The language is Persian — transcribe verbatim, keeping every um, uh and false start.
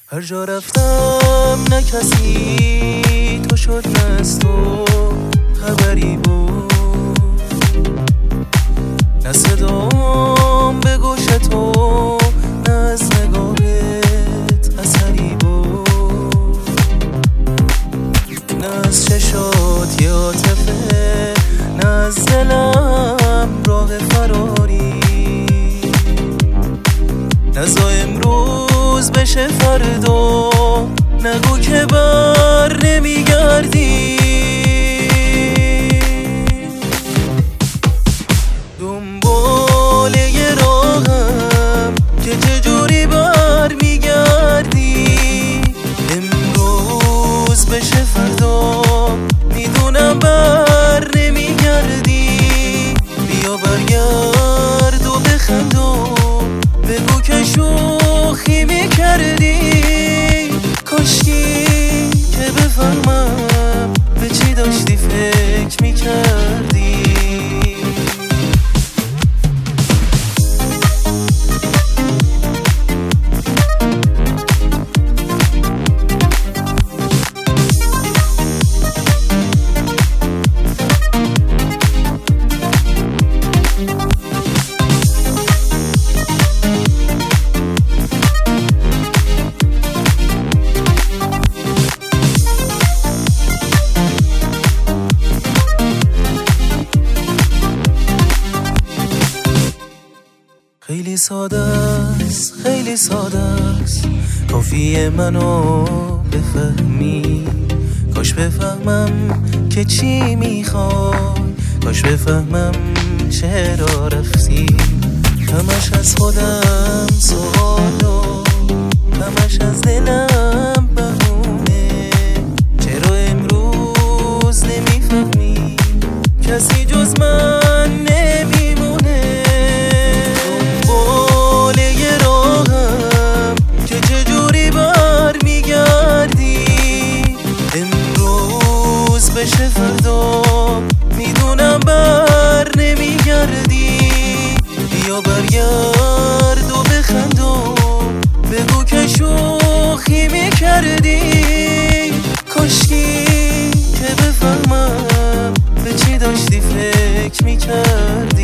هر جا رفتم نه کسی تو شد، نه از تو خبری بود، نه صدام به گوش تو، نه از نگاهت اثری بود، نه از چشات یه عاطفه، نه از دلم راه فراری، نزا امروز بشه فردا، نگو که بر نمیگردی. دنبال یه راهم که چجوری بر میگردی، امروز بشه فردا، میدونم بر نمیگردی. بیا برگرد و بخندو، بگو که شوخی میکردی. کاشکی که بفهمم به چی داشتی فکر میکردی. خیلی ساده است، خیلی ساده است، کافیه منو بفهمی. کاش بفهمم که چی میخوای، کاش بفهمم چرا رفتی. همش از خودم سوالو، همش از دلم بهونه. چرا امروز نمیفهمی کسی جز من نمیمونه. دنبال یه راهم که چجوری بر میگردی، امروز بشه فردا، میدونم بر نمیگردی. بیا برگرد و بخندو، بگو که شوخی میکردی. کاشکی که بفهمم به چی داشتی فکر میکردی.